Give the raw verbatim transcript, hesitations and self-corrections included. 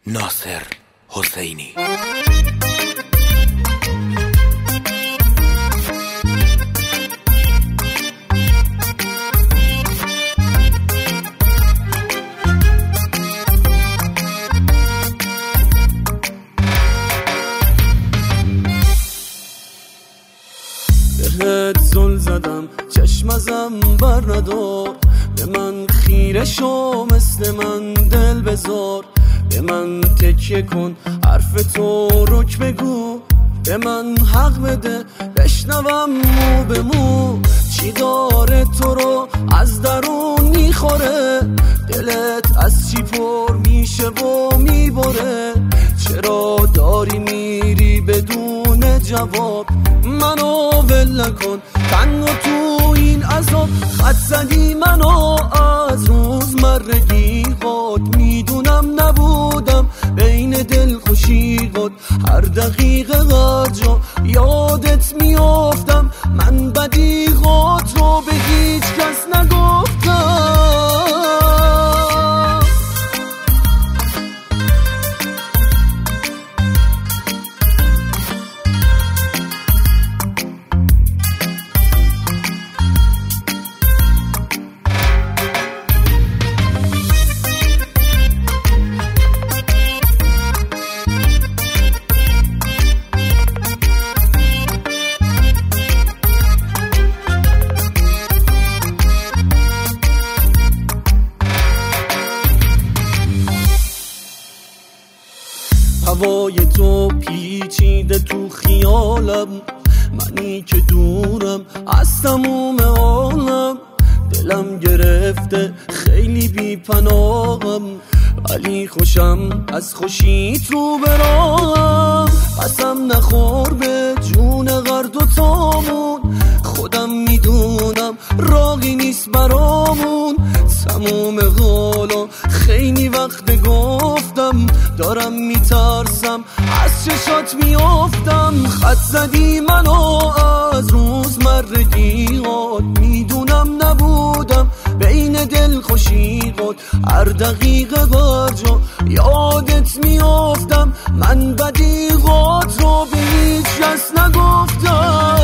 ناصر حسینی. بهت زل زدم چشم ازم بر ندار، به من خیره شو مثل من دل بذار، به من تکیه کن حرف تو رک بگو، به من حق بده بشنوم مو به مو، چی داره تو رو از درون میخوره، دلت از چی پر میشه و میبره، چرا داری میری بدون جواب، منو ول نکن تنها تو این عذاب، خط زدی منو از روزمرگی خود، میدونم نبودم بین دل خوشی خود، هر دقیقه هر جا یادت میافتم، من بدی خود رو به هیچ کس نگفتم. هوای تو پیچیده تو خیالم، منی که دورم از تموم عالم، دلم گرفته خیلی بی پناهم، ولی خوشم از خوشی تو براهم، قسم نخور به جون غر دوتامون، خودم میدونم راهی نیست برامون، تموم حالا خیلی وقت گفتم، دارم میترسم از چشات میافتم، خط زدی منو از روزمرگیات، میدونم نبودم بین دل خوشی خود، هر دقیقه هر جا یادت میافتم، من بدی خود رو به هیچ کس نگفتم.